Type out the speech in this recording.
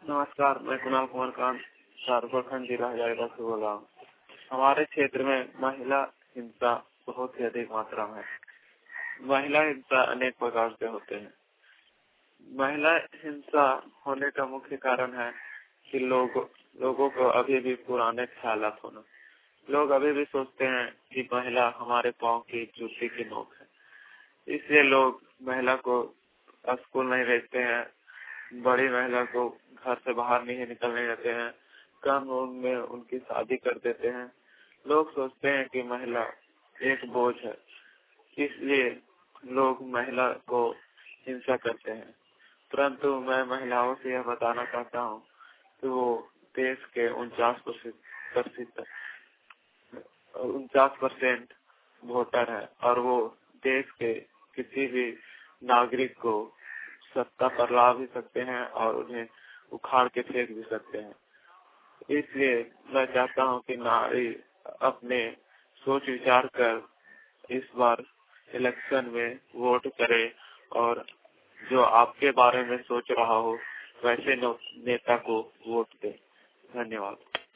नमस्कार, मैं कुणाल कुमार कांत प्रखंड जिला हजारीबाग से बोल रहा हूँ। हमारे क्षेत्र में महिला हिंसा बहुत ही अधिक मात्रा में है। महिला हिंसा अनेक प्रकार से होते हैं। महिला हिंसा होने का मुख्य कारण है कि लोगों को अभी भी पुराने ख्यालात होना। लोग अभी भी सोचते हैं कि महिला हमारे पाँव की जूती की नोक है, इसलिए लोग महिला को स्कूल नहीं भेजते हैं, बड़ी महिला को घर से बाहर नहीं निकलने देते हैं, कम उम्र में उनकी शादी कर देते हैं। लोग सोचते हैं कि महिला एक बोझ है, इसलिए लोग महिला को हिंसा करते हैं। परंतु मैं महिलाओं से यह बताना चाहता हूँ कि वो देश के 49% वोटर है और वो देश के किसी भी नागरिक को सत्ता पर ला भी सकते हैं और उन्हें उखाड़ के फेंक भी सकते हैं। इसलिए मैं चाहता हूं कि नारी अपने सोच विचार कर इस बार इलेक्शन में वोट करे और जो आपके बारे में सोच रहा हो वैसे नेता को वोट दे। धन्यवाद।